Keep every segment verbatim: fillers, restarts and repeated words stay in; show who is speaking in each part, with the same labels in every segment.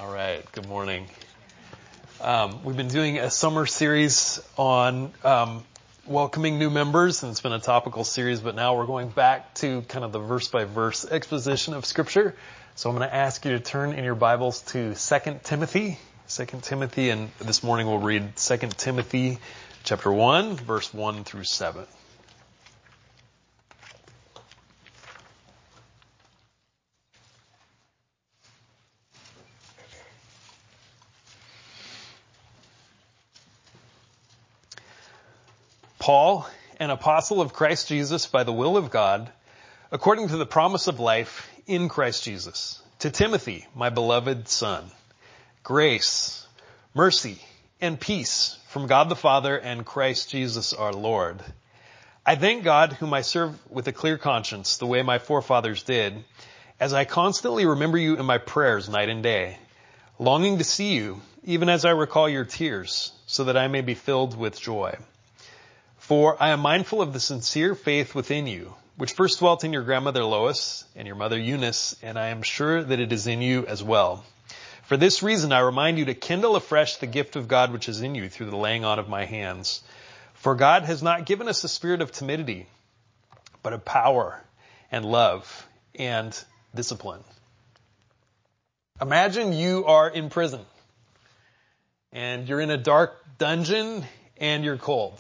Speaker 1: All right, good morning. Um, we've been doing a summer series on um, welcoming new members, and it's been a topical series, but now we're going back to kind of the verse-by-verse exposition of Scripture. So I'm going to ask you to turn in your Bibles to Second Timothy. Second Timothy, and this morning we'll read Second Timothy chapter one, verse one through seven. Paul, an apostle of Christ Jesus by the will of God, according to the promise of life in Christ Jesus, to Timothy, my beloved son, grace, mercy, and peace from God the Father and Christ Jesus our Lord. I thank God, whom I serve with a clear conscience, the way my forefathers did, as I constantly remember you in my prayers night and day, longing to see you, even as I recall your tears, so that I may be filled with joy. For I am mindful of the sincere faith within you, which first dwelt in your grandmother Lois and your mother Eunice, and I am sure that it is in you as well. For this reason I remind you to kindle afresh the gift of God which is in you through the laying on of my hands. For God has not given us a spirit of timidity, but of power and love and discipline. Imagine you are in prison, and you're in a dark dungeon, and you're cold.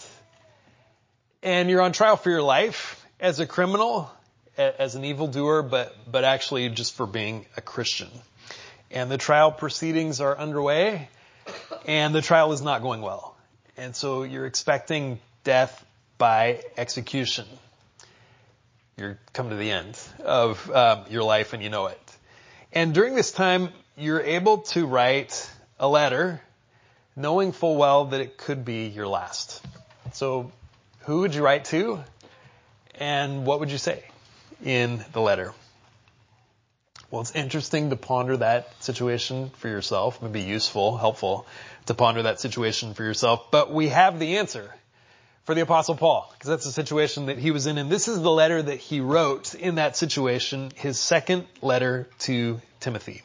Speaker 1: And you're on trial for your life as a criminal, as an evildoer, but, but actually just for being a Christian. And the trial proceedings are underway, and the trial is not going well. And so you're expecting death by execution. You're come to the end of um, your life, and you know it. And during this time, you're able to write a letter, knowing full well that it could be your last. So who would you write to, and what would you say in the letter? Well, it's interesting to ponder that situation for yourself. It would be useful, helpful to ponder that situation for yourself. But we have the answer for the Apostle Paul, because that's the situation that he was in. And this is the letter that he wrote in that situation, his second letter to Timothy.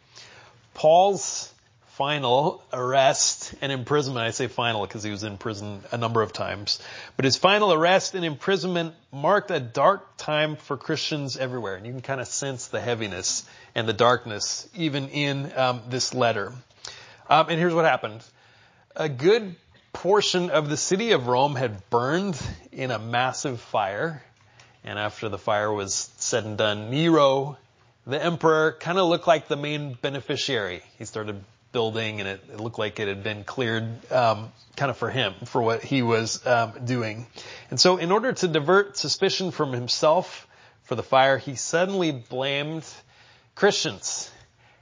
Speaker 1: Paul's final arrest and imprisonment, I say final because he was in prison a number of times, but his final arrest and imprisonment marked a dark time for Christians everywhere. And you can kind of sense the heaviness and the darkness even in um, this letter. Um, and here's what happened. A good portion of the city of Rome had burned in a massive fire. And after the fire was said and done, Nero, the emperor, kind of looked like the main beneficiary. He started building, and it, it looked like it had been cleared um, kind of for him, for what he was um, doing. And so in order to divert suspicion from himself for the fire, he suddenly blamed Christians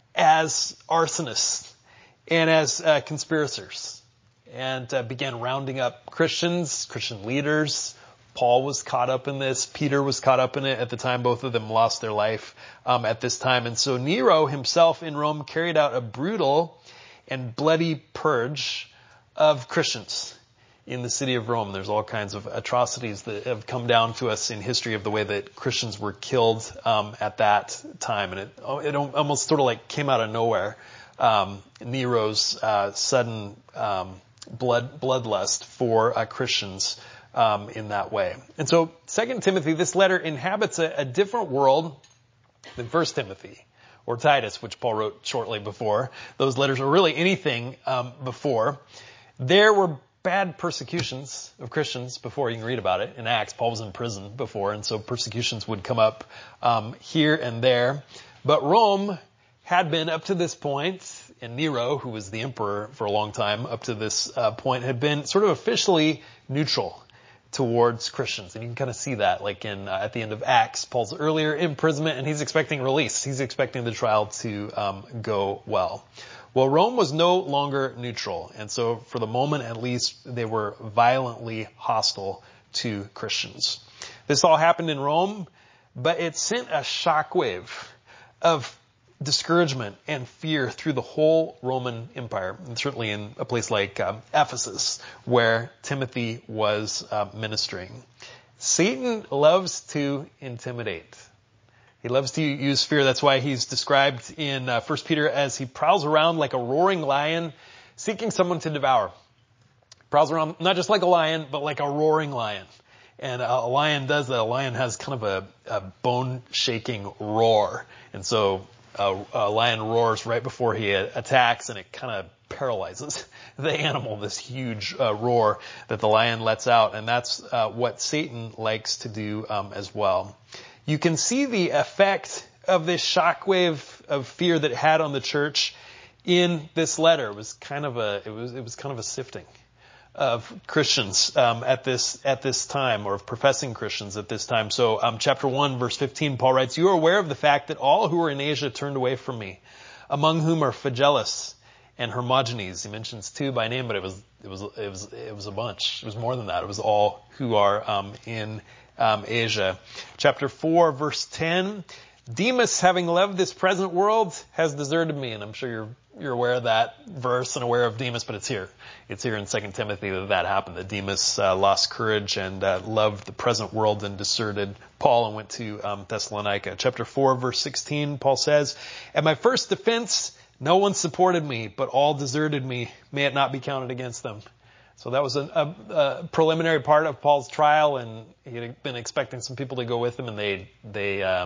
Speaker 1: as arsonists and as uh, conspirators, and uh, began rounding up Christians, Christian leaders. Paul was caught up in this. Peter was caught up in it at the time. Both of them lost their life um, at this time. And so Nero himself in Rome carried out a brutal and bloody purge of Christians in the city of Rome. There's all kinds of atrocities that have come down to us in history of the way that Christians were killed um, at that time. And it, it almost sort of like came out of nowhere. Um, Nero's uh, sudden um, blood bloodlust for uh, Christians Um, in that way. And so Second Timothy, this letter inhabits a, a different world than First Timothy or Titus, which Paul wrote shortly before. Those letters are really anything um, before. There were bad persecutions of Christians before. You can read about it in Acts. Paul was in prison before, and so persecutions would come up um, here and there. But Rome had been up to this point, and Nero, who was the emperor for a long time up to this uh, point, had been sort of officially neutral towards Christians. And you can kind of see that like in uh, at the end of Acts, Paul's earlier imprisonment, and he's expecting release. He's expecting the trial to um, go well. Well, Rome was no longer neutral. And so for the moment, at least, they were violently hostile to Christians. This all happened in Rome, but it sent a shockwave of discouragement and fear through the whole Roman Empire, and certainly in a place like um, Ephesus, where Timothy was uh, ministering. Satan loves to intimidate. He loves to use fear. That's why he's described in uh, First Peter as he prowls around like a roaring lion, seeking someone to devour. Prowls around not just like a lion, but like a roaring lion. And a lion does that. A lion has kind of a, a bone-shaking roar. And so a, a lion roars right before he attacks, and it kind of paralyzes the animal, this huge uh, roar that the lion lets out. And that's uh, what Satan likes to do um, as well. You can see the effect of this shockwave of fear that it had on the church in this letter. It was kind of a, it was, it was kind of a sifting of Christians um, at this at this time, or of professing Christians at this time. So um, chapter one, verse fifteen, Paul writes, "You are aware of the fact that all who are in Asia turned away from me, among whom are Phygellus and Hermogenes." He mentions two by name, but it was it was it was it was a bunch. It was more than that. It was all who are um, in um, Asia. Chapter four, verse ten. "Demas, having loved this present world, has deserted me." And I'm sure you're you're aware of that verse and aware of Demas, but it's here. It's here in Second Timothy that that happened, that Demas uh, lost courage and uh, loved the present world and deserted Paul and went to um, Thessalonica. Chapter four, verse sixteen, Paul says, "At my first defense, no one supported me, but all deserted me. May it not be counted against them." So that was a, a, a preliminary part of Paul's trial, and he had been expecting some people to go with him, and they they uh,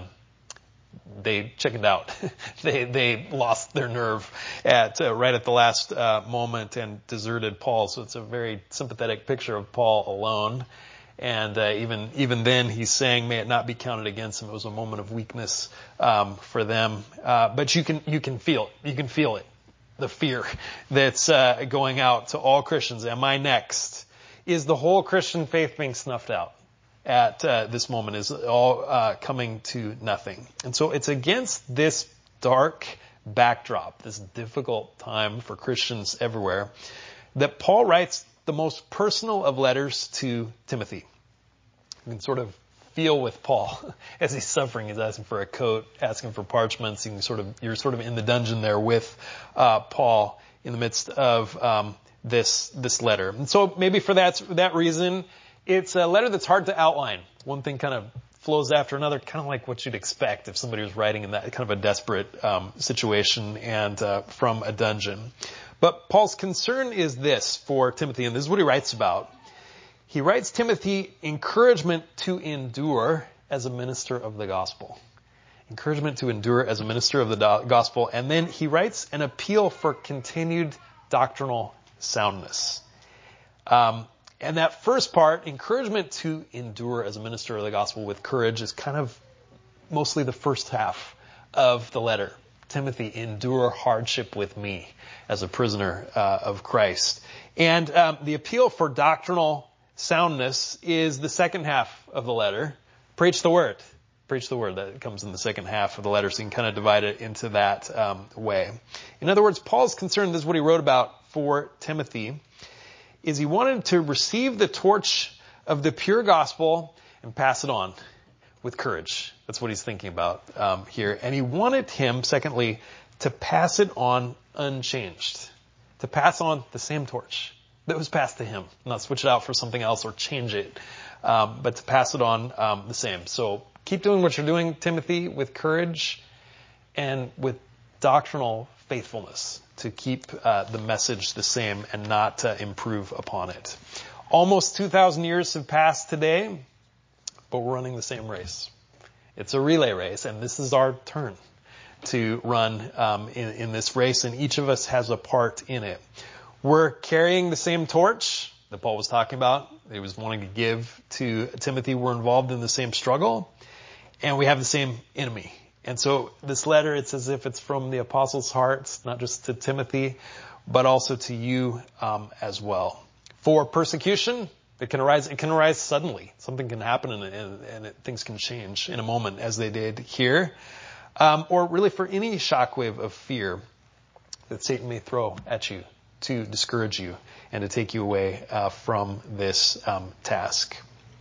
Speaker 1: they chickened out. they they lost their nerve at uh, right at the last uh, moment and deserted Paul. So it's a very sympathetic picture of Paul alone. And uh, even even then, he's saying, "May it not be counted against him." It was a moment of weakness um, for them. Uh, but you can you can feel it. You can feel it. The fear that's uh, going out to all Christians. Am I next? Is the whole Christian faith being snuffed out at uh, this moment? Is all uh, coming to nothing? And so it's against this dark backdrop, this difficult time for Christians everywhere, that Paul writes the most personal of letters to Timothy. You can sort of feel with Paul as he's suffering. He's asking for a coat, asking for parchments. You can sort of, you're sort of in the dungeon there with uh, Paul in the midst of um, this this letter. And so maybe for that that reason, it's a letter that's hard to outline. One thing kind of flows after another, kind of like what you'd expect if somebody was writing in that kind of a desperate um, situation and uh, from a dungeon. But Paul's concern is this for Timothy, and this is what he writes about. He writes Timothy encouragement to endure as a minister of the gospel. Encouragement to endure as a minister of the do- gospel. And then he writes an appeal for continued doctrinal soundness. Um, and that first part, encouragement to endure as a minister of the gospel with courage, is kind of mostly the first half of the letter. Timothy, endure hardship with me as a prisoner uh, of Christ. And um, the appeal for doctrinal soundness is the second half of the letter. Preach the word. Preach the word. That comes in the second half of the letter, so you can kind of divide it into that um, way. In other words, Paul's concern, this is what he wrote about for Timothy, is he wanted to receive the torch of the pure gospel and pass it on with courage. That's what he's thinking about um, here. And he wanted him, secondly, to pass it on unchanged. To pass on the same torch that was passed to him. Not switch it out for something else or change it, um, but to pass it on um, the same. So keep doing what you're doing, Timothy, with courage and with doctrinal faithfulness to keep uh, the message the same and not uh, improve upon it. Almost two thousand years have passed today, but we're running the same race. It's a relay race, and this is our turn to run um, in, in this race, and each of us has a part in it. We're carrying the same torch that Paul was talking about. He was wanting to give to Timothy. We're involved in the same struggle, and we have the same enemy. And so this letter, it's as if it's from the apostle's heart, not just to Timothy, but also to you um, as well. For persecution, it can arise. It can arise suddenly. Something can happen, and, and, and it, things can change in a moment, as they did here. Um, or really for any shockwave of fear that Satan may throw at you to discourage you and to take you away uh, from this um, task.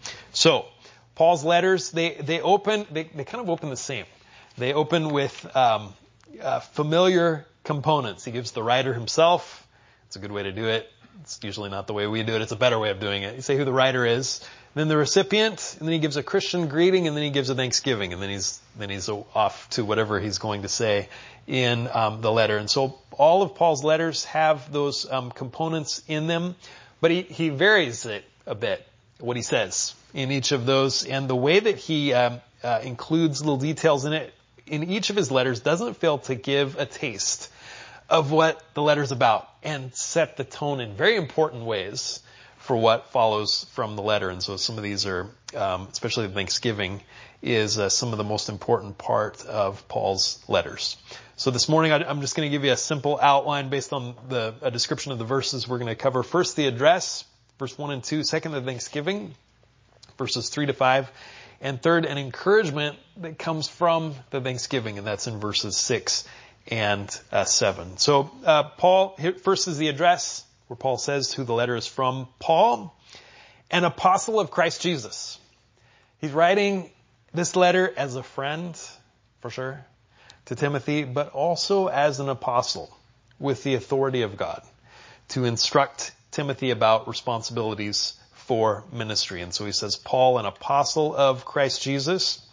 Speaker 1: So, Paul's letters, they they open, they, they kind of open the same. They open with um, uh, familiar components. He gives the writer himself. It's a good way to do it. It's usually not the way we do it. It's a better way of doing it. You say who the writer is. then the recipient, and then he gives a Christian greeting, and then he gives a thanksgiving, and then he's then he's off to whatever he's going to say in um, the letter. And so all of Paul's letters have those um, components in them, but he, he varies it a bit, what he says in each of those, and the way that he um, uh, includes little details in it in each of his letters doesn't fail to give a taste of what the letter's about and set the tone in very important ways for what follows from the letter. And so some of these are, um, especially Thanksgiving, is uh, some of the most important part of Paul's letters. So this morning I, I'm just going to give you a simple outline based on the a description of the verses we're going to cover. First, the address, verse one and two. Second, the Thanksgiving, verses three to five. And third, an encouragement that comes from the Thanksgiving, and that's in verses six and uh, seven. So uh, Paul, here, first is the address, where Paul says who the letter is from. Paul, an apostle of Christ Jesus. He's writing this letter as a friend, for sure, to Timothy, but also as an apostle with the authority of God to instruct Timothy about responsibilities for ministry. And so he says, Paul, an apostle of Christ Jesus,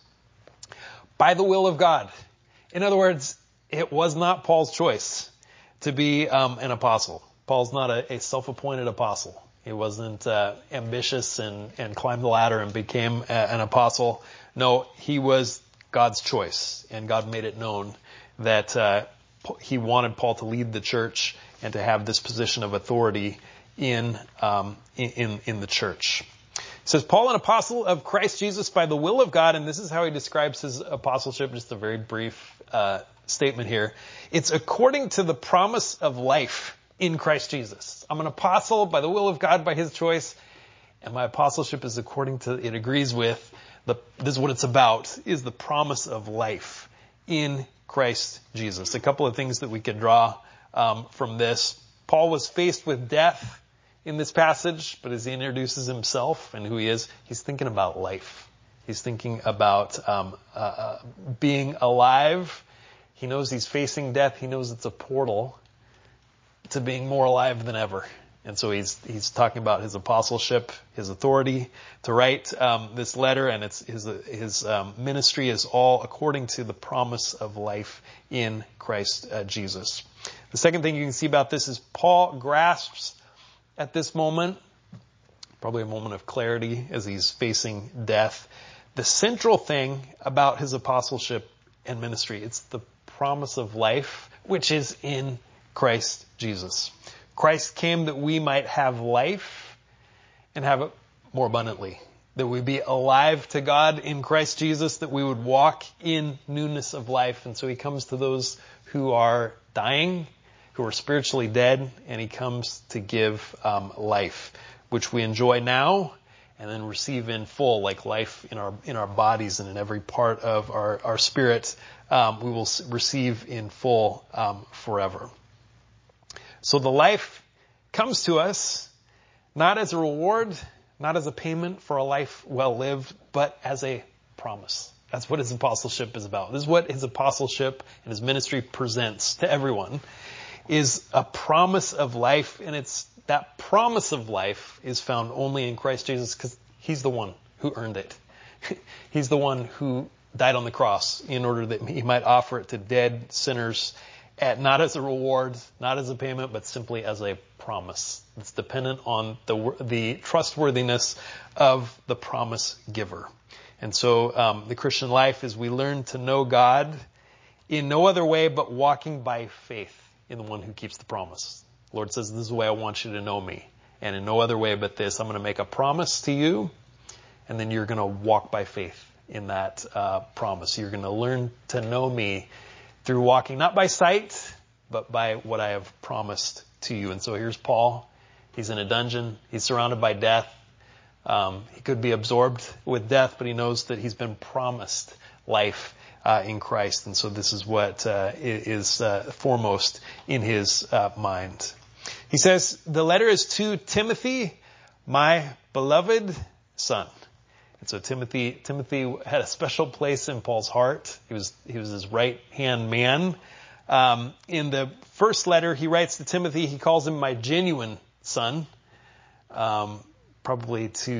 Speaker 1: by the will of God. In other words, it was not Paul's choice to be um, an apostle. Paul's not a, a self-appointed apostle. He wasn't uh, ambitious and, and climbed the ladder and became a, an apostle. No, he was God's choice, and God made it known that uh, he wanted Paul to lead the church and to have this position of authority in um, in in the church. It says, Paul, an apostle of Christ Jesus by the will of God, and this is how he describes his apostleship, just a very brief uh, statement here. It's according to the promise of life in Christ Jesus. I'm an apostle by the will of God, by his choice, and my apostleship is according to, it agrees with, the, this is what it's about, is the promise of life in Christ Jesus. A couple of things that we could draw um, from this. Paul was faced with death in this passage, but as he introduces himself and who he is, he's thinking about life. He's thinking about um, uh, being alive. He knows he's facing death. He knows it's a portal to being more alive than ever. And so he's he's talking about his apostleship, his authority to write um, this letter, and it's his his um, ministry is all according to the promise of life in Christ uh, Jesus. The second thing you can see about this is Paul grasps at this moment, probably a moment of clarity as he's facing death, the central thing about his apostleship and ministry. It's the promise of life, which is in Christ Jesus. Christ came that we might have life and have it more abundantly. That we be alive to God in Christ Jesus, that we would walk in newness of life. And so he comes to those who are dying, who are spiritually dead, and he comes to give um, life, which we enjoy now and then receive in full, like life in our in our bodies and in every part of our, our spirit, um, we will receive in full um, forever. So the life comes to us not as a reward, not as a payment for a life well lived, but as a promise. That's what his apostleship is about. This is what his apostleship and his ministry presents to everyone, is a promise of life, and it's that promise of life is found only in Christ Jesus because he's the one who earned it. He's the one who died on the cross in order that he might offer it to dead sinners, at, not as a reward, not as a payment, but simply as a promise. It's dependent on the the trustworthiness of the promise giver. And so um, the Christian life is we learn to know God in no other way but walking by faith in the one who keeps the promise. The Lord says, this is the way I want you to know me. And in no other way but this, I'm going to make a promise to you, and then you're going to walk by faith in that uh, promise. You're going to learn to know me through walking, not by sight, but by what I have promised to you. And so here's Paul. He's in a dungeon. He's surrounded by death. Um, he could be absorbed with death, but he knows that he's been promised life Uh, in Christ. And so this is what uh, is uh, foremost in his uh, mind. He says, the letter is to Timothy, my beloved son. And so Timothy Timothy had a special place in Paul's heart. He was he was his right-hand man. Um, in the first letter he writes to Timothy, he calls him my genuine son, um, probably to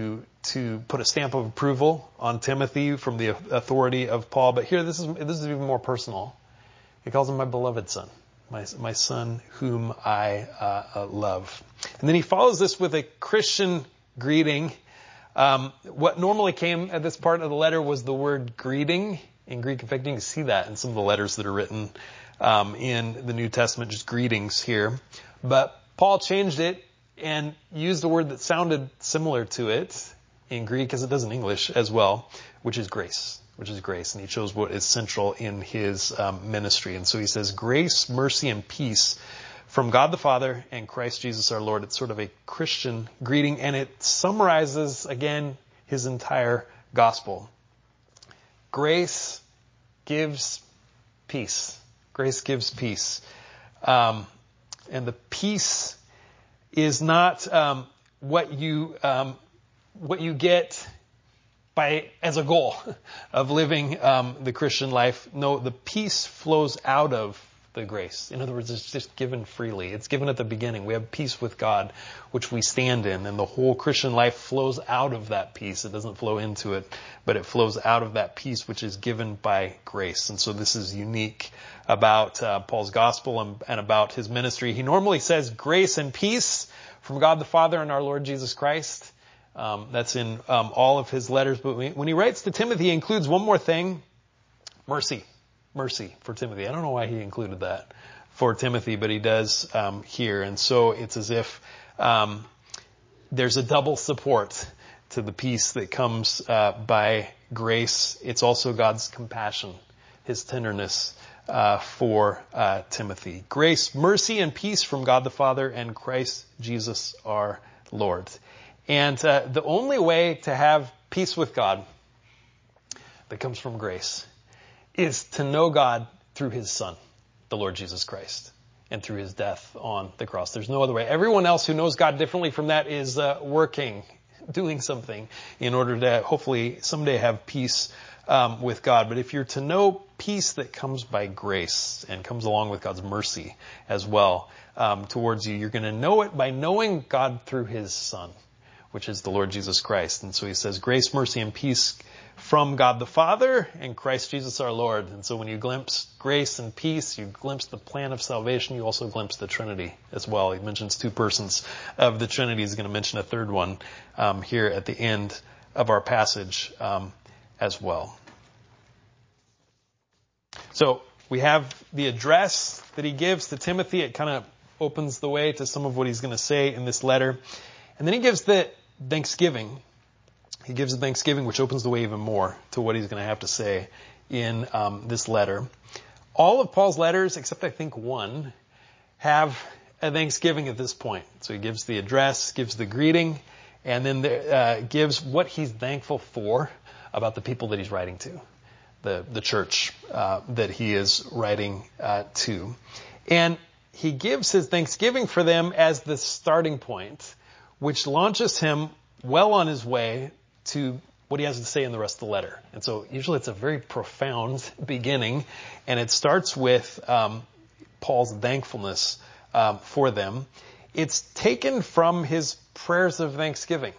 Speaker 1: to put a stamp of approval on Timothy from the authority of Paul. But here, this is this is even more personal. He calls him my beloved son, my my son whom I uh, uh, love. And then he follows this with a Christian greeting. Um, what normally came at this part of the letter was the word greeting in Greek. In fact, you can see that in some of the letters that are written um, in the New Testament, just greetings here. But Paul changed it and used a word that sounded similar to it in Greek as it does in English as well, which is grace, which is grace. And he chose what is central in his um, ministry. And so he says, grace, mercy, and peace from God the Father and Christ Jesus our Lord. It's sort of a Christian greeting, and it summarizes, again, his entire gospel. Grace gives peace. Grace gives peace. Um, and the peace is not um, what you um, what you get by as a goal of living um, the Christian life. No, the peace flows out of the grace. In other words, it's just given freely. It's given at the beginning. We have peace with God, which we stand in, and the whole Christian life flows out of that peace. It doesn't flow into it, but it flows out of that peace, which is given by grace. And so this is unique about uh, Paul's gospel and, and about his ministry. He normally says grace and peace from God the Father and our Lord Jesus Christ. Um, that's in um, all of his letters. But when he writes to Timothy, he includes one more thing: mercy. Mercy for Timothy. I don't know why he included that for Timothy, but he does um, here. And so it's as if um, there's a double support to the peace that comes uh, by grace. It's also God's compassion, his tenderness uh, for uh, Timothy. Grace, mercy, and peace from God the Father and Christ Jesus our Lord. And uh, the only way to have peace with God that comes from grace is to know God through his Son, the Lord Jesus Christ, and through his death on the cross. There's no other way. Everyone else who knows God differently from that is uh, working, doing something in order to hopefully someday have peace um, with God. But if you're to know peace that comes by grace and comes along with God's mercy as well um, towards you, you're going to know it by knowing God through his Son, which is the Lord Jesus Christ. And so he says, grace, mercy, and peace from God the Father and Christ Jesus our Lord. And so when you glimpse grace and peace, you glimpse the plan of salvation, you also glimpse the Trinity as well. He mentions two persons of the Trinity. He's going to mention a third one um, here at the end of our passage um, as well. So we have the address that he gives to Timothy. It kind of opens the way to some of what he's going to say in this letter. And then he gives the thanksgiving. He gives the thanksgiving, which opens the way even more to what he's going to have to say in um, this letter. All of Paul's letters, except I think one, have a thanksgiving at this point. So he gives the address, gives the greeting, and then the, uh, gives what he's thankful for about the people that he's writing to, the, the church uh, that he is writing uh, to. And he gives his thanksgiving for them as the starting point, which launches him well on his way to what he has to say in the rest of the letter. And so usually it's a very profound beginning, and it starts with um, Paul's thankfulness um, for them. It's taken from his prayers of thanksgiving.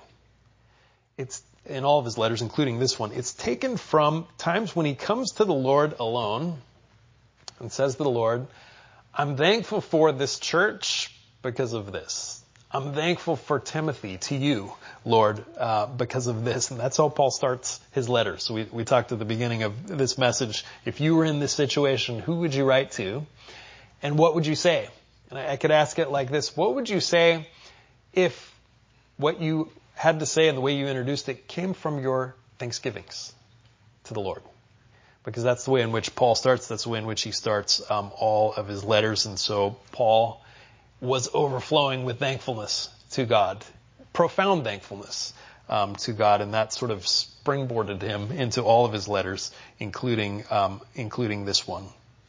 Speaker 1: It's in all of his letters, including this one. It's taken from times when he comes to the Lord alone and says to the Lord, I'm thankful for this church because of this. I'm thankful for Timothy, to you, Lord, uh, because of this. And that's how Paul starts his letter. So we, we talked at the beginning of this message, if you were in this situation, who would you write to? And what would you say? And I, I could ask it like this. What would you say if what you had to say and the way you introduced it came from your thanksgivings to the Lord? Because that's the way in which Paul starts. That's the way in which he starts um, all of his letters. And so Paul was overflowing with thankfulness to God, profound thankfulness um, to God, and that sort of springboarded him into all of his letters, including um, including this one.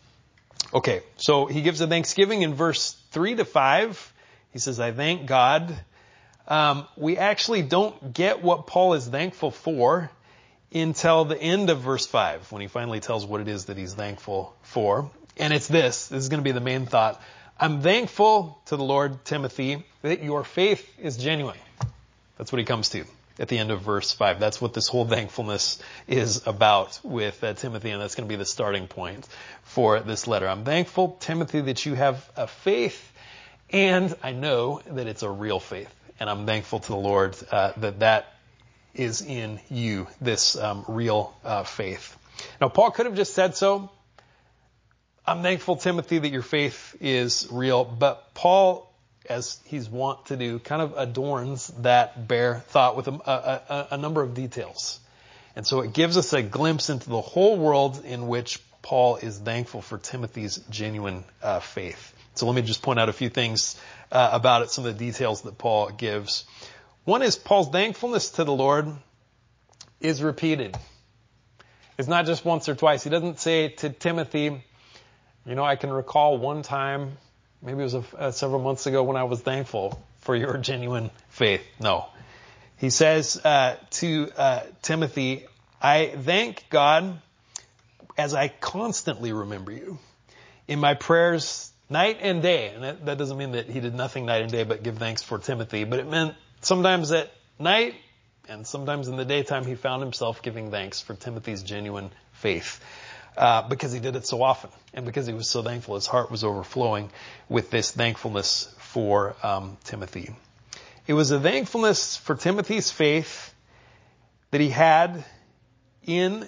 Speaker 1: Okay, so he gives a thanksgiving in verse three to five. He says, I thank God. Um, we actually don't get what Paul is thankful for until the end of verse five, when he finally tells what it is that he's thankful for. And it's this. This is going to be the main thought. I'm thankful to the Lord, Timothy, that your faith is genuine. That's what he comes to at the end of verse five. That's what this whole thankfulness is about with uh, Timothy, and that's going to be the starting point for this letter. I'm thankful, Timothy, that you have a faith, and I know that it's a real faith. And I'm thankful to the Lord uh, that that is in you, this um, real uh, faith. Now, Paul could have just said so. I'm thankful, Timothy, that your faith is real. But Paul, as he's wont to do, kind of adorns that bare thought with a, a, a number of details. And so it gives us a glimpse into the whole world in which Paul is thankful for Timothy's genuine uh, faith. So let me just point out a few things uh, about it, some of the details that Paul gives. One is Paul's thankfulness to the Lord is repeated. It's not just once or twice. He doesn't say to Timothy, you know, I can recall one time, maybe it was a, uh, several months ago when I was thankful for your genuine faith. No. He says uh, to uh, Timothy, I thank God as I constantly remember you in my prayers night and day. And that, that doesn't mean that he did nothing night and day but give thanks for Timothy, but it meant sometimes at night and sometimes in the daytime he found himself giving thanks for Timothy's genuine faith. Uh, because he did it so often, and because he was so thankful, his heart was overflowing with this thankfulness for um, Timothy. It was a thankfulness for Timothy's faith that he had in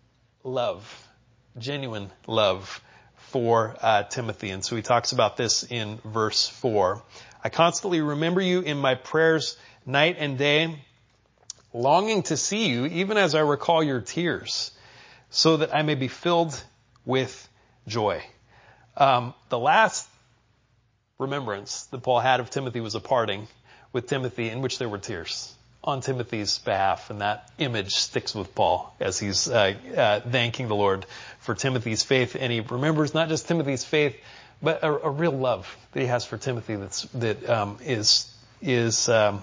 Speaker 1: love, genuine love for uh, Timothy. And so he talks about this in verse four. I constantly remember you in my prayers night and day, longing to see you, even as I recall your tears, so that I may be filled with joy. Um, the last remembrance that Paul had of Timothy was a parting with Timothy in which there were tears on Timothy's behalf. And that image sticks with Paul as he's uh, uh, thanking the Lord for Timothy's faith. And he remembers not just Timothy's faith, but a, a real love that he has for Timothy that's, that um, is, is um,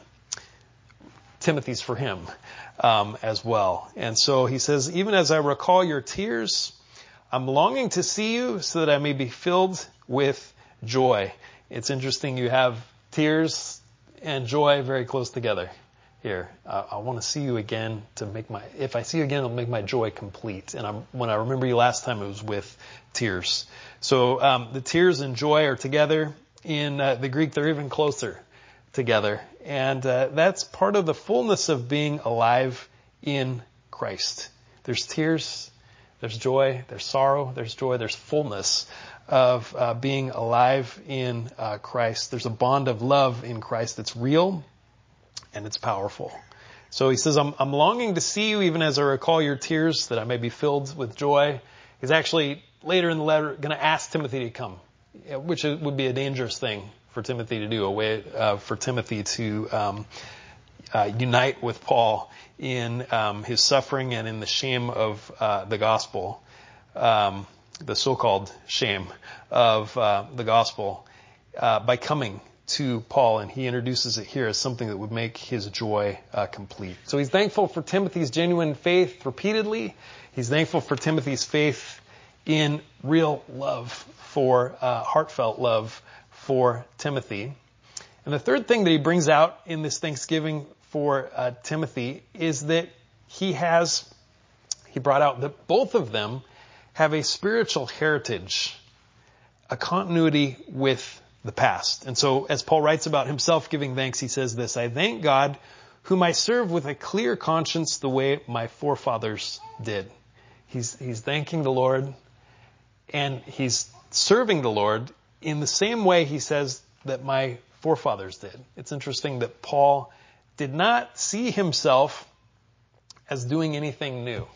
Speaker 1: Timothy's for him. Um, as well. And so he says, even as I recall your tears, I'm longing to see you so that I may be filled with joy. It's interesting you have tears and joy very close together here. Uh, I want to see you again to make my, if I see you again, it'll make my joy complete. And I'm, when I remember you last time, it was with tears. So um, the tears and joy are together. In uh, the Greek, they're even closer together. And uh, that's part of the fullness of being alive in Christ. There's tears, there's joy, there's sorrow, there's joy, there's fullness of uh, being alive in uh, Christ. There's a bond of love in Christ that's real and it's powerful. So he says, I'm, I'm longing to see you even as I recall your tears, that I may be filled with joy. He's actually later in the letter going to ask Timothy to come, which would be a dangerous thing for Timothy to do, a way uh, for Timothy to um, uh, unite with Paul in um, his suffering and in the shame of uh, the gospel, um, the so-called shame of uh, the gospel, uh, by coming to Paul. And he introduces it here as something that would make his joy uh, complete. So he's thankful for Timothy's genuine faith repeatedly. He's thankful for Timothy's faith in real love, for uh, heartfelt love for Timothy. And the third thing that he brings out in this thanksgiving for uh, Timothy is that he has, he brought out that both of them have a spiritual heritage, a continuity with the past. And so as Paul writes about himself giving thanks, he says this, I thank God whom I serve with a clear conscience the way my forefathers did. He's, he's thanking the Lord and he's serving the Lord in the same way he says that my forefathers did. It's interesting that Paul did not see himself as doing anything new.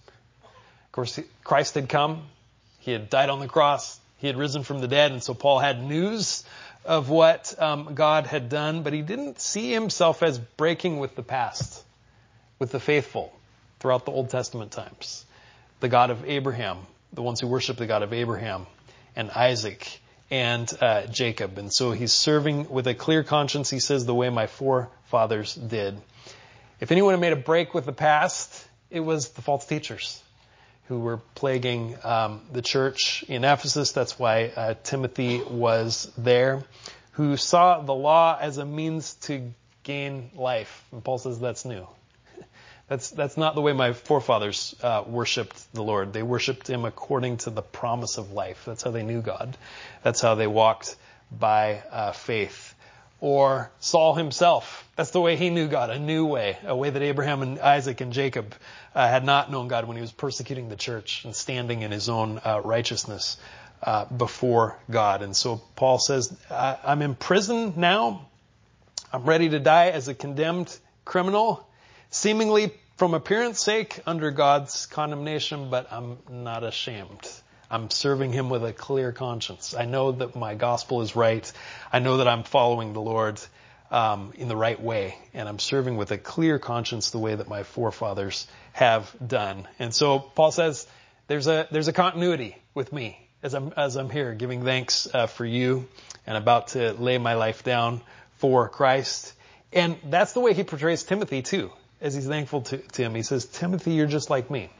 Speaker 1: Of course, Christ had come. He had died on the cross. He had risen from the dead. And so Paul had news of what um, God had done, but he didn't see himself as breaking with the past, with the faithful throughout the Old Testament times. The God of Abraham, the ones who worship the God of Abraham and Isaac and uh, Jacob. And so he's serving with a clear conscience, he says, the way my forefathers did. If anyone had made a break with the past, it was the false teachers who were plaguing um, the church in Ephesus. That's why uh, Timothy was there, who saw the law as a means to gain life. And Paul says that's new. That's that's not the way my forefathers uh, worshipped the Lord. They worshipped him according to the promise of life. That's how they knew God. That's how they walked by uh, faith. Or Saul himself. That's the way he knew God, a new way, a way that Abraham and Isaac and Jacob uh, had not known God when he was persecuting the church and standing in his own uh, righteousness uh, before God. And so Paul says, I'm in prison now. I'm ready to die as a condemned criminal, seemingly from appearance sake under God's condemnation, but I'm not ashamed. I'm serving him with a clear conscience. I know that my gospel is right. I know that I'm following the Lord um, in the right way, and I'm serving with a clear conscience the way that my forefathers have done. And so Paul says there's a there's a continuity with me as I'm as I'm here giving thanks uh, for you and about to lay my life down for Christ. And that's the way he portrays Timothy too, as he's thankful to, to him. He says, Timothy, you're just like me.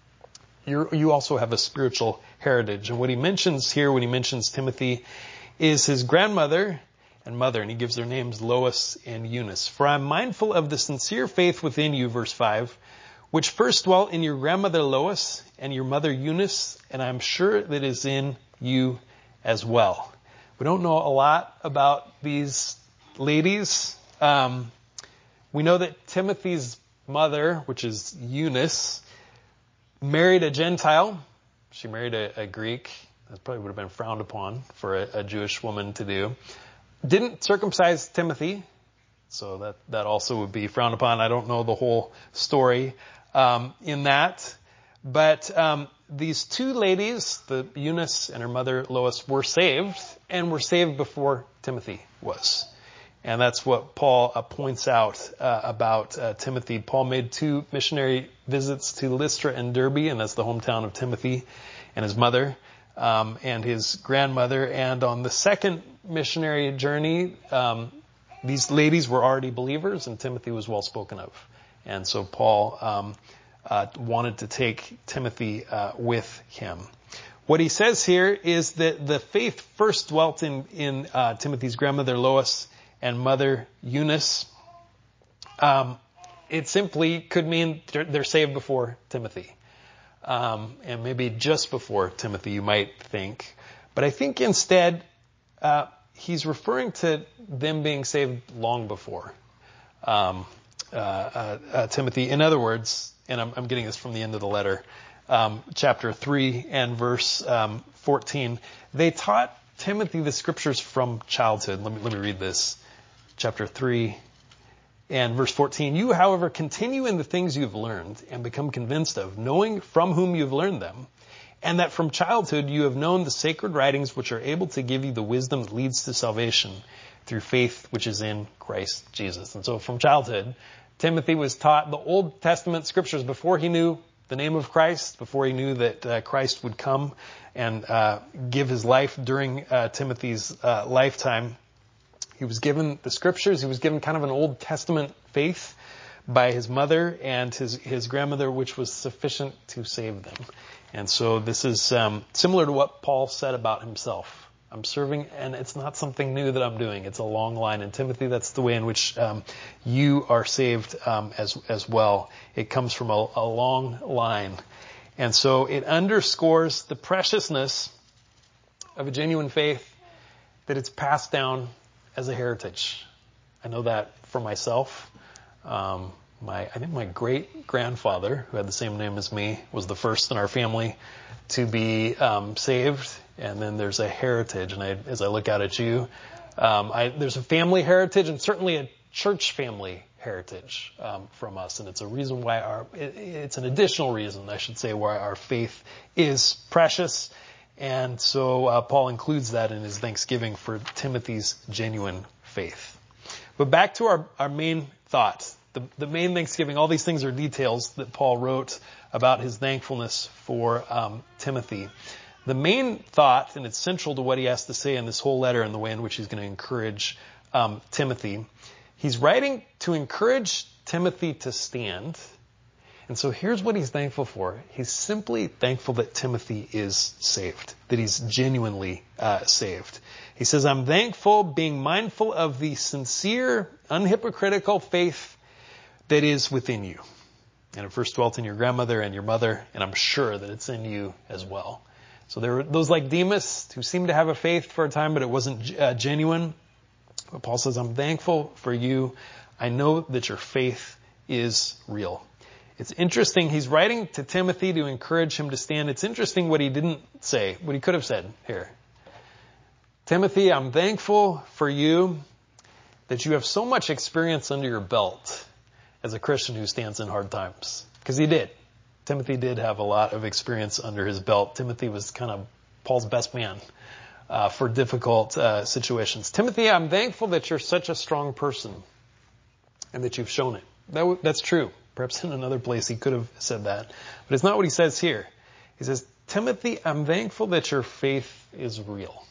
Speaker 1: You're, you also have a spiritual heritage. And what he mentions here when he mentions Timothy is his grandmother and mother. And he gives their names Lois and Eunice. For I'm mindful of the sincere faith within you, verse five, which first dwelt in your grandmother Lois and your mother Eunice, and I'm sure that is in you as well. We don't know a lot about these ladies. Um, we know that Timothy's mother, which is Eunice, married a Gentile. She married a, a Greek. That probably would have been frowned upon for a, a Jewish woman to do. Didn't circumcise Timothy, so that, that also would be frowned upon. I don't know the whole story um, in that. But um, these two ladies, the Eunice and her mother Lois, were saved, and were saved before Timothy was. And that's what Paul uh, points out uh, about uh, Timothy. Paul made two missionary visits to Lystra and Derbe, and that's the hometown of Timothy and his mother um, and his grandmother. And on the second missionary journey, um, these ladies were already believers, and Timothy was well spoken of. And so Paul um, uh, wanted to take Timothy uh, with him. What he says here is that the faith first dwelt in, in uh, Timothy's grandmother Lois and mother Eunice. Um, it simply could mean they're, they're saved before Timothy. Um, and maybe just before Timothy, you might think. But I think instead, uh, he's referring to them being saved long before um, uh, uh, uh, Timothy. In other words, and I'm, I'm getting this from the end of the letter, um, chapter three and verse um, fourteen, they taught Timothy the scriptures from childhood. Let me, let me read this. Chapter three and verse fourteen. You, however, continue in the things you've learned and become convinced of, knowing from whom you've learned them, and that from childhood you have known the sacred writings which are able to give you the wisdom that leads to salvation through faith which is in Christ Jesus. And so from childhood, Timothy was taught the Old Testament scriptures before he knew the name of Christ, before he knew that uh, Christ would come and uh, give his life during uh, Timothy's uh, lifetime. He was given the scriptures. He was given kind of an Old Testament faith by his mother and his, his grandmother, which was sufficient to save them. And so this is um, similar to what Paul said about himself. I'm serving, and it's not something new that I'm doing. It's a long line. And Timothy, that's the way in which um, you are saved um, as as well. It comes from a, a long line. And so it underscores the preciousness of a genuine faith, that it's passed down as a heritage. I know that for myself. Um, my, I think my great grandfather, who had the same name as me, was the first in our family to be um, saved. And then there's a heritage. And I, as I look out at you, um, I, there's a family heritage and certainly a church family heritage um, from us. And it's a reason why our, it, it's an additional reason, I should say, why our faith is precious. And so uh, Paul includes that in his thanksgiving for Timothy's genuine faith. But back to our, our main thought. The, the main thanksgiving, all these things are details that Paul wrote about his thankfulness for um, Timothy. The main thought, and it's central to what he has to say in this whole letter and the way in which he's going to encourage um, Timothy, he's writing to encourage Timothy to stand. And so here's what he's thankful for. He's simply thankful that Timothy is saved, that he's genuinely uh, saved. He says, I'm thankful, being mindful of the sincere, unhypocritical faith that is within you. And it first dwelt in your grandmother and your mother, and I'm sure that it's in you as well. So there were those like Demas who seemed to have a faith for a time, but it wasn't uh, genuine. But Paul says, I'm thankful for you. I know that your faith is real. It's interesting. He's writing to Timothy to encourage him to stand. It's interesting what he didn't say, what he could have said here. Timothy, I'm thankful for you that you have so much experience under your belt as a Christian who stands in hard times. Because he did. Timothy did have a lot of experience under his belt. Timothy was kind of Paul's best man uh, for difficult uh, situations. Timothy, I'm thankful that you're such a strong person and that you've shown it. That w- that's true. Perhaps in another place he could have said that. But it's not what he says here. He says, Timothy, I'm thankful that your faith is real.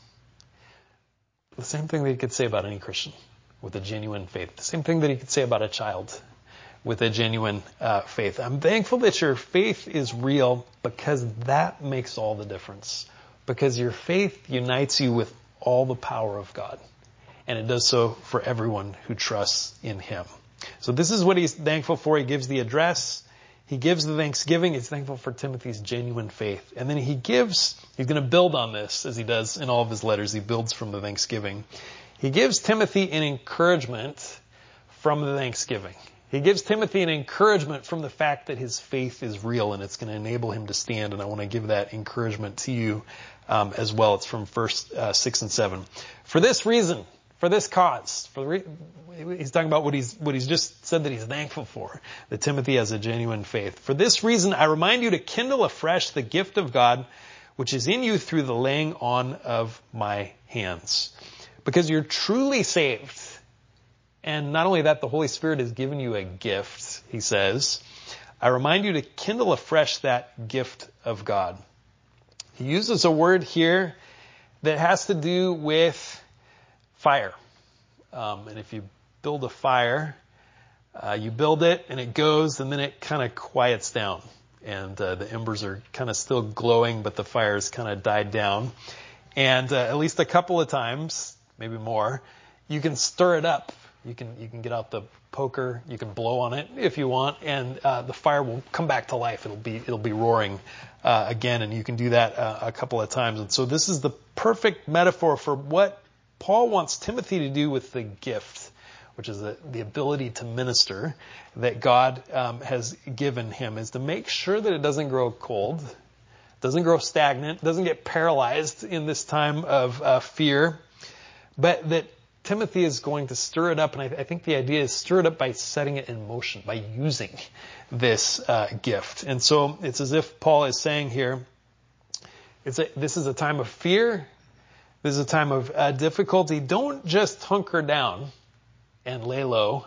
Speaker 1: The same thing that he could say about any Christian with a genuine faith. The same thing that he could say about a child with a genuine uh, faith. I'm thankful that your faith is real because that makes all the difference. Because your faith unites you with all the power of God. And it does so for everyone who trusts in him. So this is what he's thankful for. He gives the address. He gives the thanksgiving. He's thankful for Timothy's genuine faith. And then he gives, he's going to build on this as he does in all of his letters. He builds from the thanksgiving. He gives Timothy an encouragement from the thanksgiving. He gives Timothy an encouragement from the fact that his faith is real and it's going to enable him to stand. And I want to give that encouragement to you um, as well. It's from verse uh, six and seven. For this reason, for this cause, for the re- he's talking about what he's what he's just said that he's thankful for, that Timothy has a genuine faith. For this reason, I remind you to kindle afresh the gift of God, which is in you through the laying on of my hands. Because you're truly saved. And not only that, the Holy Spirit has given you a gift, he says. I remind you to kindle afresh that gift of God. He uses a word here that has to do with fire. Um, and if you build a fire, uh, you build it and it goes and then it kind of quiets down. And uh, the embers are kind of still glowing, but the fire's kind of died down. And uh, at least a couple of times, maybe more, you can stir it up. You can you can get out the poker, you can blow on it if you want, and uh, the fire will come back to life. It'll be it'll be roaring uh, again, and you can do that uh, a couple of times. And so this is the perfect metaphor for what Paul wants Timothy to do with the gift, which is the, the ability to minister that God um, has given him, is to make sure that it doesn't grow cold, doesn't grow stagnant, doesn't get paralyzed in this time of uh, fear, but that Timothy is going to stir it up, and I, I think the idea is stir it up by setting it in motion, by using this uh, gift. And so it's as if Paul is saying here, it's a, this is a time of fear, this is a time of uh, difficulty. Don't just hunker down and lay low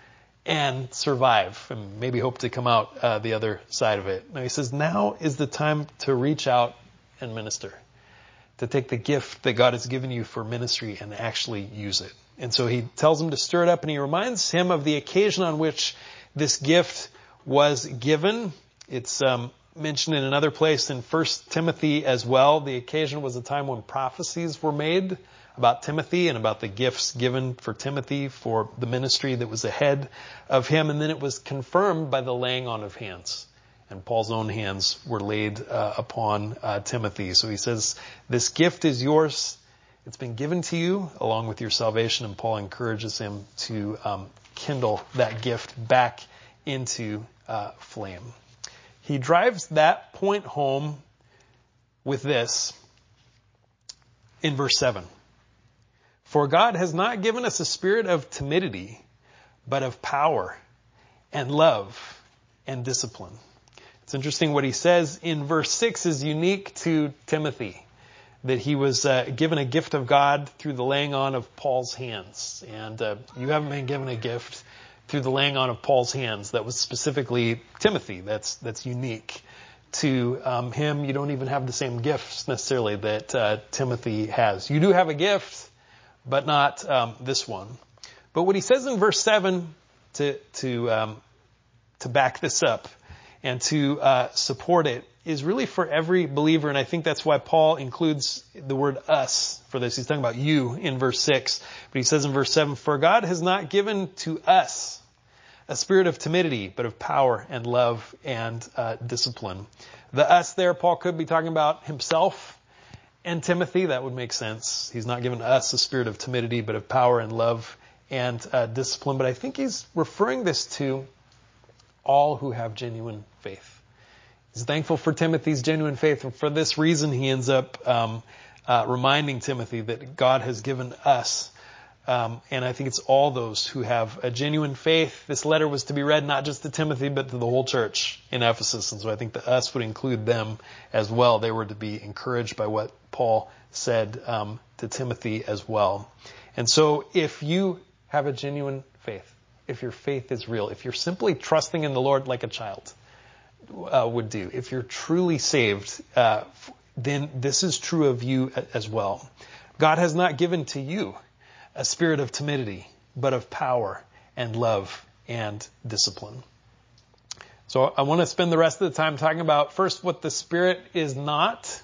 Speaker 1: and survive and maybe hope to come out uh, the other side of it. Now he says, now is the time to reach out and minister, to take the gift that God has given you for ministry and actually use it. And so he tells him to stir it up, and he reminds him of the occasion on which this gift was given. It's um, mentioned in another place in First Timothy as well. The occasion was a time when prophecies were made about Timothy and about the gifts given for Timothy for the ministry that was ahead of him. And then it was confirmed by the laying on of hands. And Paul's own hands were laid uh, upon uh, Timothy. So he says, this gift is yours. It's been given to you along with your salvation. And Paul encourages him to um, kindle that gift back into uh, flame. He drives that point home with this in verse seven. For God has not given us a spirit of timidity, but of power and love and discipline. It's interesting what he says in verse six is unique to Timothy, that he was uh, given a gift of God through the laying on of Paul's hands. And uh, you haven't been given a gift through the laying on of Paul's hands. That was specifically Timothy. That's that's unique to um, him. You don't even have the same gifts necessarily that uh, Timothy has. You do have a gift, but not um, this one. But what he says in verse seven to to um, to back this up and to uh, support it is really for every believer. And I think that's why Paul includes the word us for this. He's talking about you in verse six. But he says in verse seven, for God has not given to us a a spirit of timidity, but of power and love and uh, discipline. The us there, Paul could be talking about himself and Timothy. That would make sense. He's not given us a spirit of timidity, but of power and love and uh, discipline. But I think he's referring this to all who have genuine faith. He's thankful for Timothy's genuine faith, and for this reason he ends up um, uh, reminding Timothy that God has given us. Um, and I think it's all those who have a genuine faith. This letter was to be read not just to Timothy, but to the whole church in Ephesus. And so I think the us would include them as well. They were to be encouraged by what Paul said um, to Timothy as well. And so if you have a genuine faith, if your faith is real, if you're simply trusting in the Lord like a child uh, would do, if you're truly saved, uh, then this is true of you as well. God has not given to you a spirit of timidity, but of power and love and discipline. So I want to spend the rest of the time talking about first what the Spirit is not,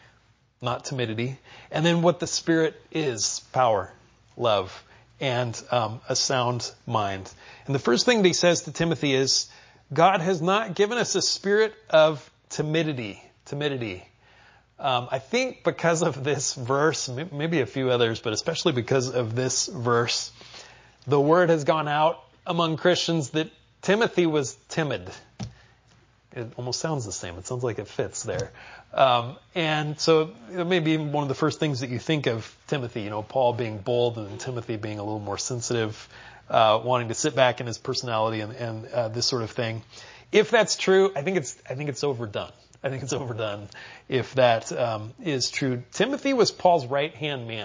Speaker 1: not timidity, and then what the Spirit is, power, love, and um, a sound mind. And the first thing that he says to Timothy is, God has not given us a spirit of timidity, timidity. Um, I think because of this verse, maybe a few others, but especially because of this verse, the word has gone out among Christians that Timothy was timid. It almost sounds the same. It sounds like it fits there. Um, and so it may be one of the first things that you think of Timothy, you know, Paul being bold and Timothy being a little more sensitive, uh, wanting to sit back in his personality and, and uh, this sort of thing. If that's true, I think it's I think it's overdone. I think it's overdone if that um, is true. Timothy was Paul's right-hand man.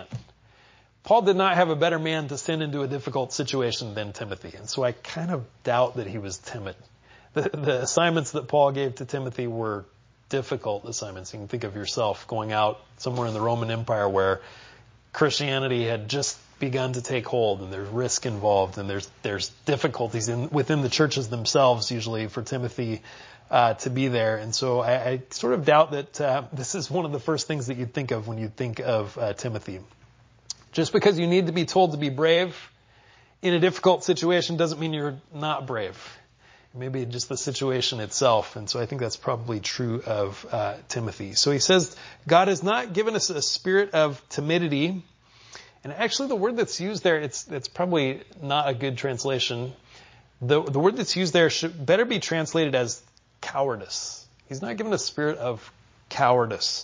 Speaker 1: Paul did not have a better man to send into a difficult situation than Timothy. And so I kind of doubt that he was timid. The, the assignments that Paul gave to Timothy were difficult assignments. You can think of yourself going out somewhere in the Roman Empire where Christianity had just begun to take hold, and there's risk involved, and there's there's difficulties in, within the churches themselves usually for Timothy uh, to be there. And so I, I sort of doubt that uh, this is one of the first things that you'd think of when you think of uh, Timothy. Just because you need to be told to be brave in a difficult situation doesn't mean you're not brave. Maybe just the situation itself. And so I think that's probably true of uh, Timothy. So he says, God has not given us a spirit of timidity. And actually the word that's used there, it's it's probably not a good translation. The, the word that's used there should better be translated as cowardice. He's not given a spirit of cowardice.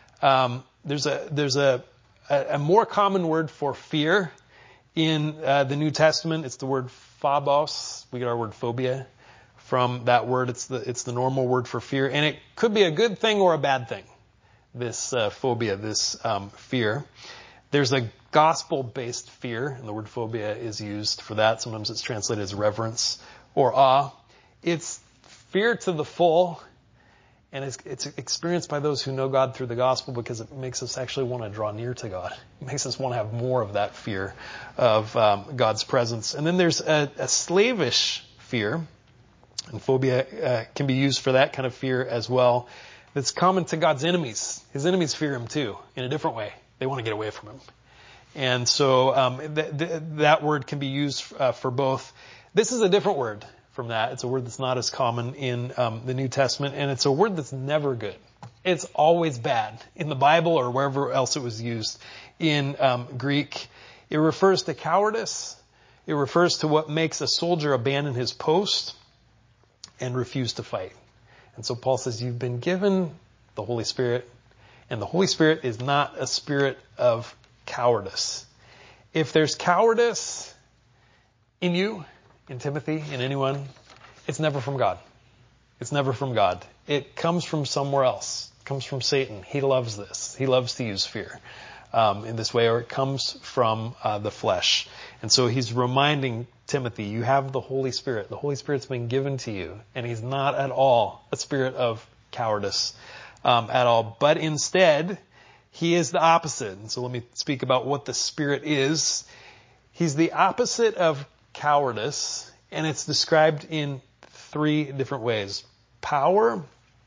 Speaker 1: Um, there's a there's a, a, a more common word for fear in uh, the New Testament. It's the word phobos. We get our word phobia from that word. It's the it's the normal word for fear, and it could be a good thing or a bad thing. This uh, phobia, this um, fear. There's a gospel-based fear, and the word phobia is used for that. Sometimes it's translated as reverence or awe. It's fear to the full, and it's, it's experienced by those who know God through the gospel because it makes us actually want to draw near to God. It makes us want to have more of that fear of um, God's presence. And then there's a, a slavish fear, and phobia uh, can be used for that kind of fear as well. That's common to God's enemies. His enemies fear him too, in a different way. They want to get away from him. And so um, th- th- that word can be used uh, for both. This is a different word from that. It's a word that's not as common in um, the New Testament, and it's a word that's never good. It's always bad in the Bible or wherever else it was used in um, Greek. It refers to cowardice. It refers to what makes a soldier abandon his post and refuse to fight. And so Paul says, you've been given the Holy Spirit, and the Holy Spirit is not a spirit of cowardice. If there's cowardice in you, in Timothy, in anyone, it's never from God. It's never from God. It comes from somewhere else. It comes from Satan. He loves this. He loves to use fear um, in this way, or it comes from uh, the flesh. And so he's reminding Timothy, you have the Holy Spirit. The Holy Spirit's been given to you, and he's not at all a spirit of cowardice um, at all. But instead, he is the opposite. And so let me speak about what the Spirit is. He's the opposite of cowardice, and it's described in three different ways: power,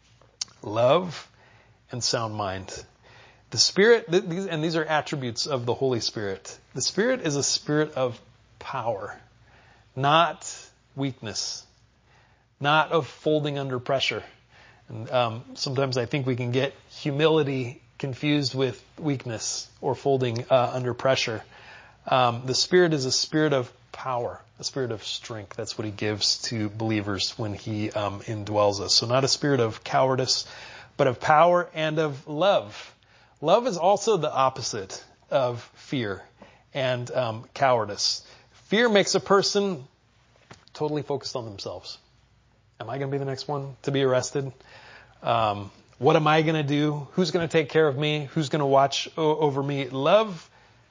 Speaker 1: love, and sound mind. The Spirit, and these are attributes of the Holy Spirit. The Spirit is a spirit of power, not weakness, not of folding under pressure. And um, sometimes I think we can get humility confused with weakness or folding uh, under pressure. Um, the Spirit is a spirit of power, a spirit of strength. That's what he gives to believers when he um, indwells us. So not a spirit of cowardice, but of power and of love. Love is also the opposite of fear and um, cowardice. Fear makes a person totally focused on themselves. Am I going to be the next one to be arrested? Um, what am I going to do? Who's going to take care of me? Who's going to watch o- over me? Love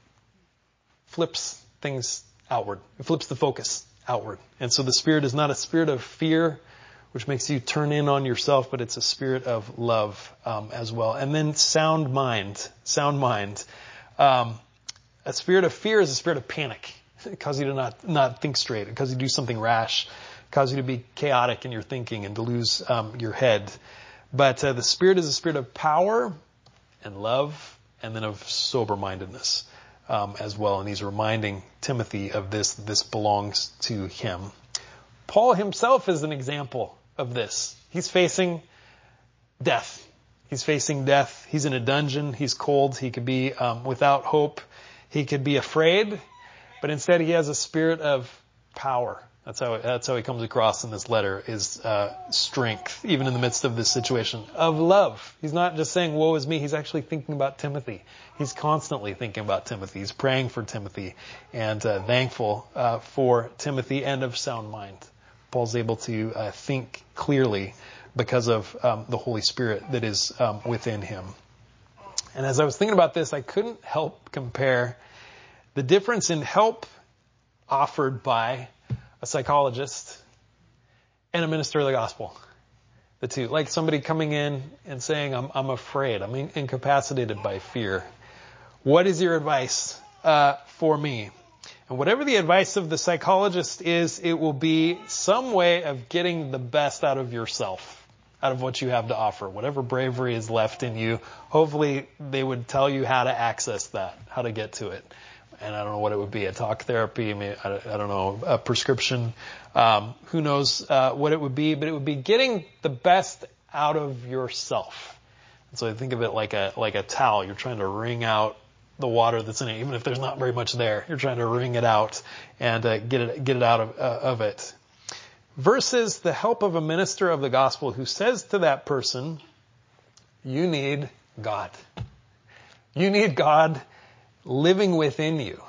Speaker 1: flips things outward. It flips the focus outward. And so the Spirit is not a spirit of fear, which makes you turn in on yourself, but it's a spirit of love um, as well. And then sound mind. Sound mind. Um, a spirit of fear is a spirit of panic. It causes you to not, not think straight. It causes you to do something rash. It causes you to be chaotic in your thinking and to lose um, your head. But uh, the Spirit is a spirit of power and love and then of sober-mindedness um, as well. And he's reminding Timothy of this. This belongs to him. Paul himself is an example of this. He's facing death. He's facing death. He's in a dungeon. He's cold. He could be um, without hope. He could be afraid. But instead he has a spirit of power. That's how that's how he comes across in this letter, is uh, strength, even in the midst of this situation, of love. He's not just saying, woe is me. He's actually thinking about Timothy. He's constantly thinking about Timothy. He's praying for Timothy and uh, thankful uh, for Timothy, and of sound mind. Paul's able to uh, think clearly because of um, the Holy Spirit that is um, within him. And as I was thinking about this, I couldn't help compare the difference in help offered by a psychologist and a minister of the gospel. The two. Like somebody coming in and saying, I'm, I'm afraid. I'm incapacitated by fear. What is your advice uh, for me? And whatever the advice of the psychologist is, it will be some way of getting the best out of yourself, out of what you have to offer. Whatever bravery is left in you, hopefully they would tell you how to access that, how to get to it. And I don't know what it would be, a talk therapy, maybe, I don't know, a prescription. Um, who knows uh, what it would be, but it would be getting the best out of yourself. And so I think of it like a like a towel. You're trying to wring out the water that's in it, even if there's not very much there. You're trying to wring it out and uh, get it get it out of uh, of it. Versus the help of a minister of the gospel who says to that person, you need God. You need God living within you,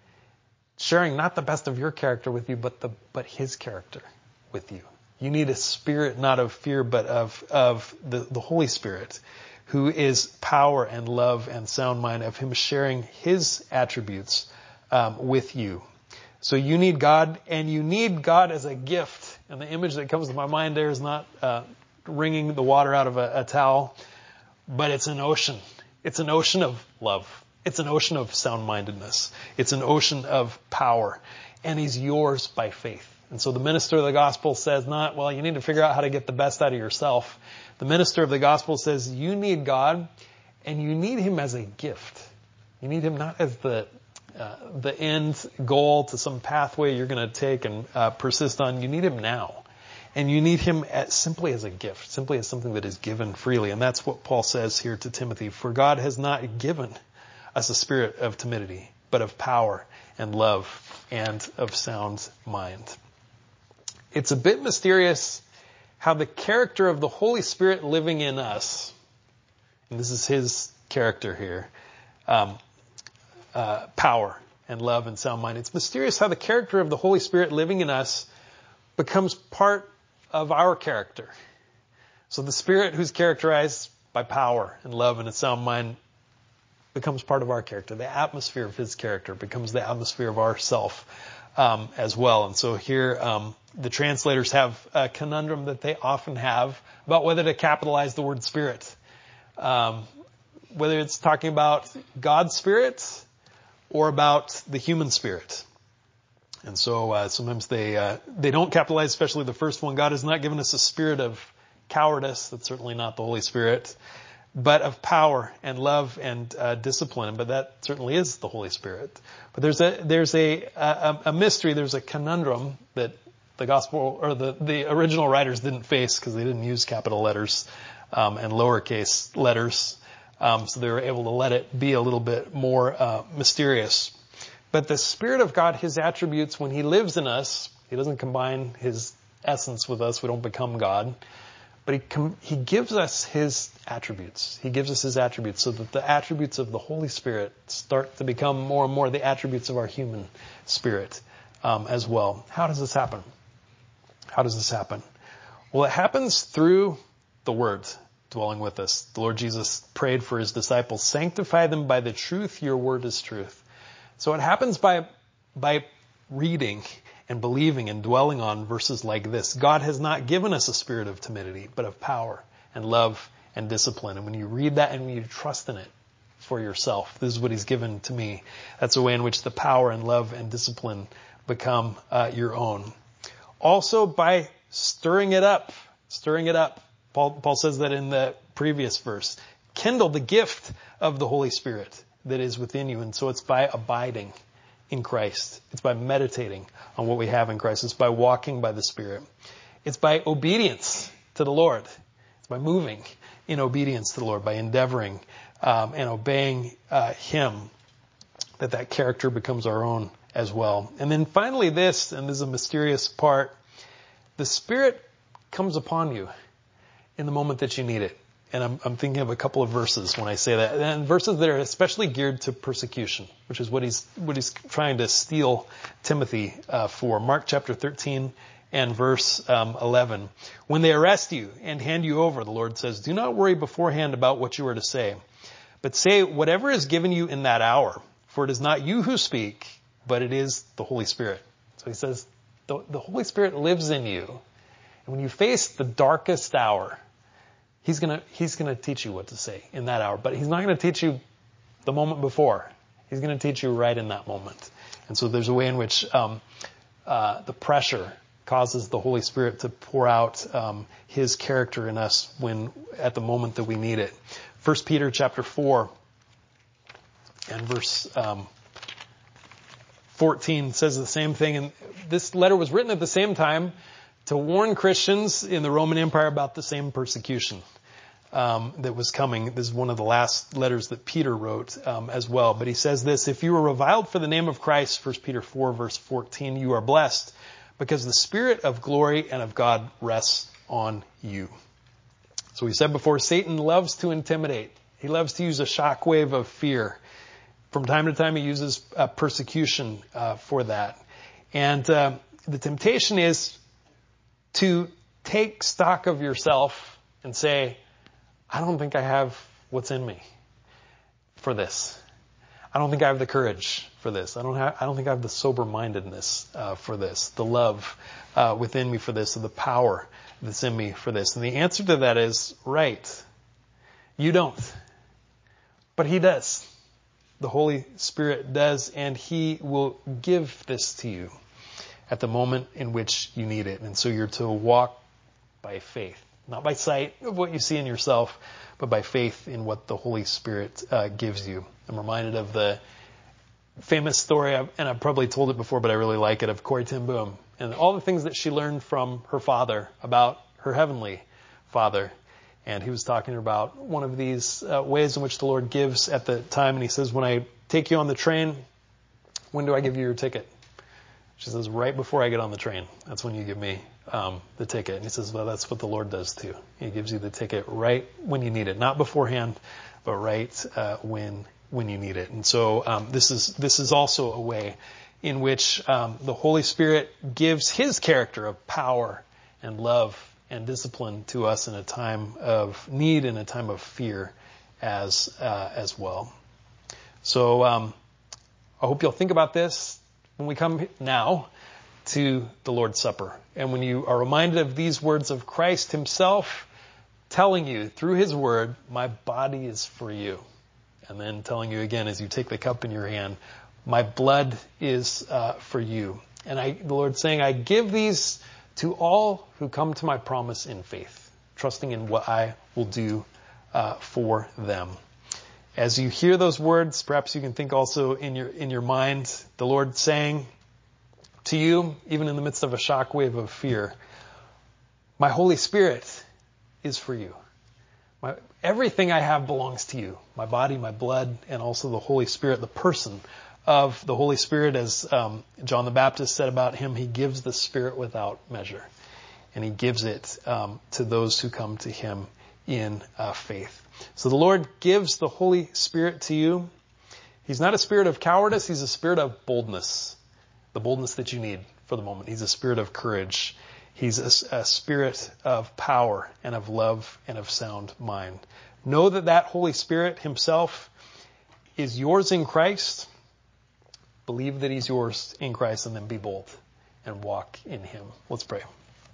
Speaker 1: sharing not the best of your character with you, but the but His character with you. You need a spirit not of fear, but of of the, the Holy Spirit, who is power and love and sound mind, of Him sharing His attributes um, with you. So you need God, and you need God as a gift. And the image that comes to my mind there is not uh, wringing the water out of a, a towel, but it's an ocean. It's an ocean of love. It's an ocean of sound-mindedness. It's an ocean of power. And He's yours by faith. And so the minister of the gospel says not, well, you need to figure out how to get the best out of yourself. The minister of the gospel says you need God, and you need Him as a gift. You need Him not as the uh, the end goal to some pathway you're going to take and uh, persist on. You need Him now. And you need Him as, simply as a gift, simply as something that is given freely. And that's what Paul says here to Timothy. For God has not given us a spirit of timidity, but of power and love and of sound mind. It's a bit mysterious how the character of the Holy Spirit living in us, and this is His character here, um, uh, power and love and sound mind. It's mysterious how the character of the Holy Spirit living in us becomes part of our character. So the Spirit, who's characterized by power and love and a sound mind, becomes part of our character. The atmosphere of His character becomes the atmosphere of our self um, as well. And so here um, the translators have a conundrum that they often have about whether to capitalize the word Spirit. Um, whether it's talking about God's Spirit or about the human spirit. And so uh, sometimes they uh, they don't capitalize, especially the first one. God has not given us a spirit of cowardice. That's certainly not the Holy Spirit. But of power and love and uh, discipline. But that certainly is the Holy Spirit. But there's a there's a, a a mystery. There's a conundrum that the gospel or the, the original writers didn't face because they didn't use capital letters um, and lowercase letters. Um, so they were able to let it be a little bit more uh, mysterious. But the Spirit of God, his attributes, when he lives in us, he doesn't combine his essence with us. We don't become God. But he com- he gives us his attributes. He gives us his attributes so that the attributes of the Holy Spirit start to become more and more the attributes of our human spirit um, as well. How does this happen? How does this happen? Well, it happens through the Word dwelling with us. The Lord Jesus prayed for his disciples, sanctify them by the truth. Your word is truth. So it happens by by reading and believing and dwelling on verses like this. God has not given us a spirit of timidity, but of power and love and discipline. And when you read that and when you trust in it for yourself, this is what he's given to me. That's a way in which the power and love and discipline become uh, your own. Also by stirring it up, stirring it up. Paul, Paul says that in the previous verse. Kindle the gift of the Holy Spirit that is within you. And so it's by abiding in Christ. It's by meditating on what we have in Christ. It's by walking by the Spirit. It's by obedience to the Lord. It's by moving in obedience to the Lord, by endeavoring um, and obeying uh, him, that that character becomes our own as well. And then finally this, and this is a mysterious part, the Spirit comes upon you in the moment that you need it. And I'm, I'm thinking of a couple of verses when I say that, and verses that are especially geared to persecution, which is what he's what he's trying to steel Timothy uh, for. Mark chapter thirteen and verse um, eleven. When they arrest you and hand you over, the Lord says, do not worry beforehand about what you are to say, but say whatever is given you in that hour, for it is not you who speak, but it is the Holy Spirit. So he says, the, the Holy Spirit lives in you, and when you face the darkest hour, He's gonna, he's gonna teach you what to say in that hour, but he's not gonna teach you the moment before. He's gonna teach you right in that moment. And so there's a way in which, um, uh, the pressure causes the Holy Spirit to pour out, um, his character in us when, at the moment that we need it. First Peter chapter four and verse, um, fourteen says the same thing. And this letter was written at the same time to warn Christians in the Roman Empire about the same persecution um, that was coming. This is one of the last letters that Peter wrote um, as well. But he says this, if you are reviled for the name of Christ, First Peter four verse fourteen, you are blessed because the Spirit of glory and of God rests on you. So we said before, Satan loves to intimidate. He loves to use a shockwave of fear. From time to time he uses uh, persecution uh, for that. And uh, the temptation is to take stock of yourself and say, I don't think I have what's in me for this. I don't think I have the courage for this. I don't have, I don't think I have the sober-mindedness uh, for this, the love uh, within me for this, or the power that's in me for this. And the answer to that is, right, you don't. But he does. The Holy Spirit does, and he will give this to you at the moment in which you need it. And so you're to walk by faith, not by sight of what you see in yourself, but by faith in what the Holy Spirit uh, gives you. I'm reminded of the famous story, and I've probably told it before, but I really like it, of Corrie ten Boom and all the things that she learned from her father about her heavenly Father. And he was talking about one of these uh, ways in which the Lord gives at the time. And he says, when I take you on the train, when do I give you your ticket? She says, right before I get on the train. That's when you give me um, the ticket. And he says, well, that's what the Lord does too. He gives you the ticket right when you need it. Not beforehand, but right uh, when when you need it. And so um, this is this is also a way in which um, the Holy Spirit gives his character of power and love and discipline to us in a time of need, in a time of fear as uh, as well. So um, I hope you'll think about this when we come now to the Lord's Supper. And when you are reminded of these words of Christ himself telling you through his word, my body is for you. And then telling you again as you take the cup in your hand, my blood is uh, for you. And I, the Lord's saying, I give these to all who come to my promise in faith, trusting in what I will do uh, for them. As you hear those words, perhaps you can think also in your in your mind, the Lord saying, to you, even in the midst of a shockwave of fear, my Holy Spirit is for you. My, everything I have belongs to you. My body, my blood, and also the Holy Spirit, the person of the Holy Spirit. As um, John the Baptist said about him, he gives the Spirit without measure. And he gives it um, to those who come to him in uh, faith. So the Lord gives the Holy Spirit to you. He's not a spirit of cowardice. He's a spirit of boldness. The boldness that you need for the moment. He's a spirit of courage. He's a, a spirit of power and of love and of sound mind. Know that that Holy Spirit himself is yours in Christ. Believe that he's yours in Christ, and then be bold and walk in him. Let's pray.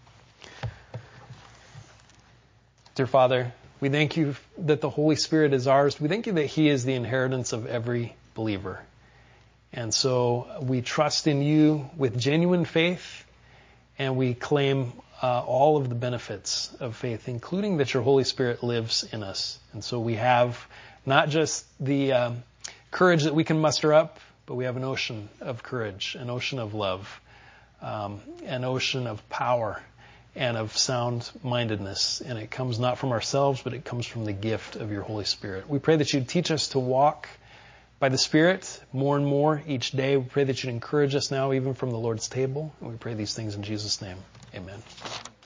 Speaker 1: Dear Father, we thank you that the Holy Spirit is ours. We thank you that he is the inheritance of every believer. And so we trust in you with genuine faith, and we claim uh, all of the benefits of faith, including that your Holy Spirit lives in us. And so we have not just the um, courage that we can muster up, but we have an ocean of courage, an ocean of love, um, an ocean of power, and of sound-mindedness. And it comes not from ourselves, but it comes from the gift of your Holy Spirit. We pray that you'd teach us to walk by the Spirit more and more each day. We pray that you'd encourage us now, even from the Lord's table. And we pray these things in Jesus' name. Amen.